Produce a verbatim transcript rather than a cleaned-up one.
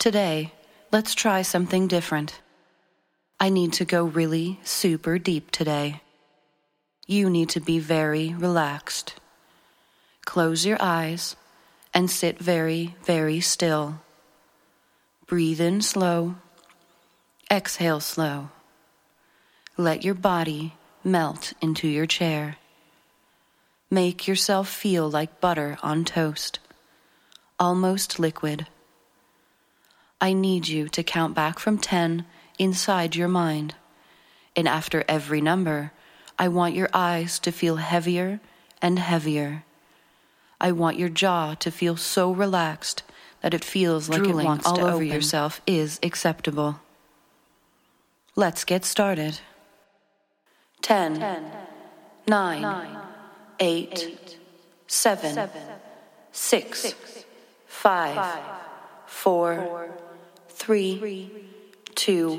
Today, let's try something different. I need to go really super deep today. You need to be very relaxed. Close your eyes and sit very, very still. Breathe in slow. Exhale slow. Let your body melt into your chair. Make yourself feel like butter on toast, almost liquid. I need you to count back from ten inside your mind, and after every number, I want your eyes to feel heavier and heavier. I want your jaw to feel so relaxed that it feels like Drooling it wants all to over open. yourself is acceptable. Let's get started. Ten, nine, eight, seven, six, five, four, three, two,